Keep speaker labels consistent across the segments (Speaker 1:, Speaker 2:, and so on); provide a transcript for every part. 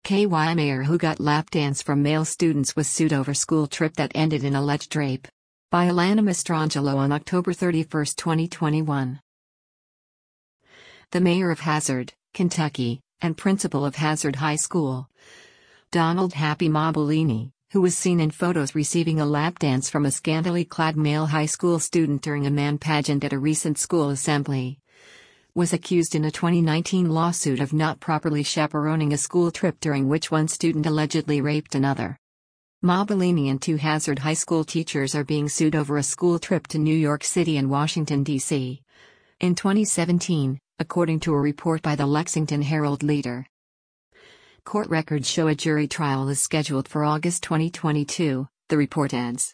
Speaker 1: KY mayor who got lap dance from male students was sued over school trip that ended in alleged rape. By Alana Mastrangelo on October 31, 2021. The mayor of Hazard, Kentucky, and principal of Hazard High School, Donald Happy Mobilini, who was seen in photos receiving a lap dance from a scantily clad male high school student during a man pageant at a recent school assembly, was accused in a 2019 lawsuit of not properly chaperoning a school trip during which one student allegedly raped another. Mobilini and two Hazard High School teachers are being sued over a school trip to New York City and Washington, D.C. in 2017, according to a report by the Lexington Herald-Leader. Court records show a jury trial is scheduled for August 2022, the report adds.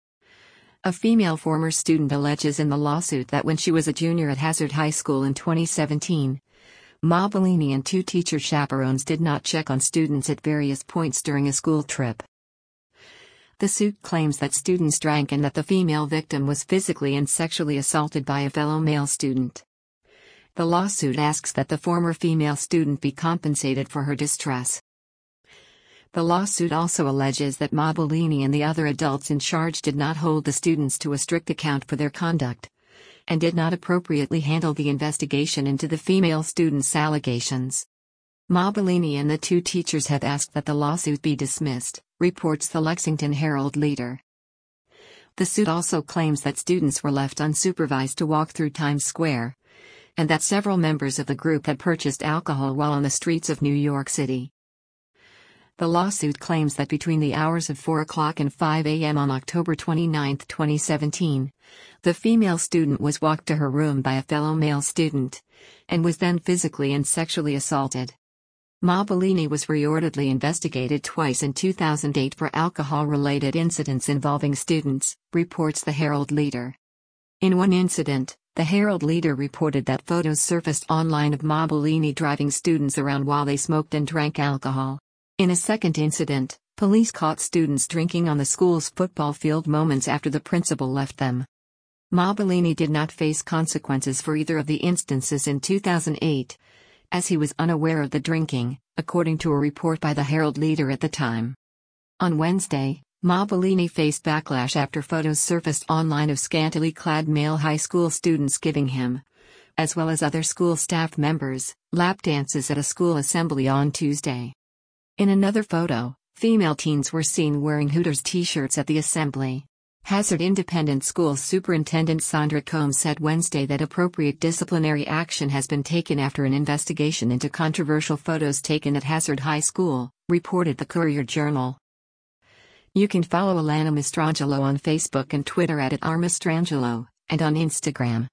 Speaker 1: A female former student alleges in the lawsuit that when she was a junior at Hazard High School in 2017, Mobilini and two teacher chaperones did not check on students at various points during a school trip. The suit claims that students drank and that the female victim was physically and sexually assaulted by a fellow male student. The lawsuit asks that the former female student be compensated for her distress. The lawsuit also alleges that Mobilini and the other adults in charge did not hold the students to a strict account for their conduct, and did not appropriately handle the investigation into the female student's allegations. Mobilini and the two teachers have asked that the lawsuit be dismissed, reports the Lexington Herald-Leader. The suit also claims that students were left unsupervised to walk through Times Square, and that several members of the group had purchased alcohol while on the streets of New York City. The lawsuit claims that between the hours of 4 o'clock and 5 a.m. on October 29, 2017, the female student was walked to her room by a fellow male student, and was then physically and sexually assaulted. Mobilini was reportedly investigated twice in 2008 for alcohol-related incidents involving students, reports the Herald-Leader. In one incident, the Herald-Leader reported that photos surfaced online of Mobilini driving students around while they smoked and drank alcohol. In a second incident, police caught students drinking on the school's football field moments after the principal left them. Mobilini did not face consequences for either of the instances in 2008, as he was unaware of the drinking, according to a report by the Herald-Leader at the time. On Wednesday, Mobilini faced backlash after photos surfaced online of scantily clad male high school students giving him, as well as other school staff members, lap dances at a school assembly on Tuesday. In another photo, female teens were seen wearing Hooters t-shirts at the assembly. Hazard Independent School Superintendent Sandra Combs said Wednesday that appropriate disciplinary action has been taken after an investigation into controversial photos taken at Hazard High School, reported the Courier-Journal. You can follow Alana Mastrangelo on Facebook and Twitter @Mastrangelo, and on Instagram